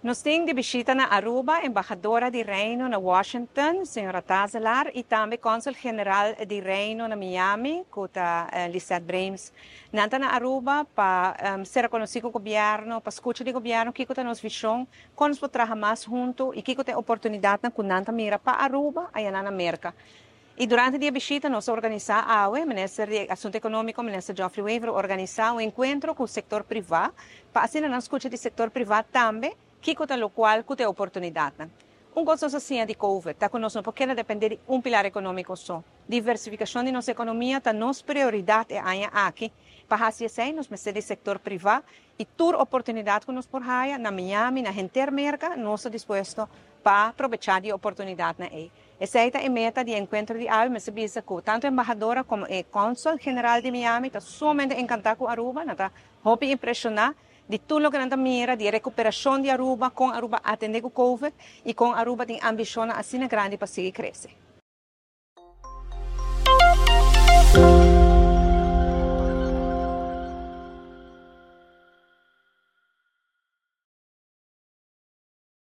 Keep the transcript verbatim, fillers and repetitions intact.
Nós temos de visita na Aruba, embaixadora de Reino na Washington, senhora Tazelar, e também cônsul-general de Reino na Miami, kuta uh, Lizette Brems. Nanta na Aruba para um, ser reconhecido o governo, para escutar o governo, que kuta nos visão, quando nós trabalhar mais junto e que kuta oportunidade na kunanta mira para Aruba, aí na América. E durante a visita, nós organizamos a o Ministério de Assunto Econômico, o Ministério Geoffrey Weaver, organizar um encontro com o setor privado, para assim nós escutar o setor privado também, que kuta lo qual kuta oportunidade. Um gosto assim de Covid, tá conosco porque não depende de um pilar econômico só. Diversificação de nossa economia tá nossa prioridade é aqui. Para assim assim, nós precisamos do setor privado e toda oportunidade que nós por aí na Miami, na América, nós estamos dispostos para aproveitar a oportunidade na aí. Essa é a meta de encontro de Aruba, mas bisa que tanto a embajadora como o cônsul general de Miami está somente encantado com Aruba, está muito impressionado de tudo que nós mira, de recuperação de Aruba, com Aruba atender o Covid e com Aruba tem ambição assim grande para seguir crescer.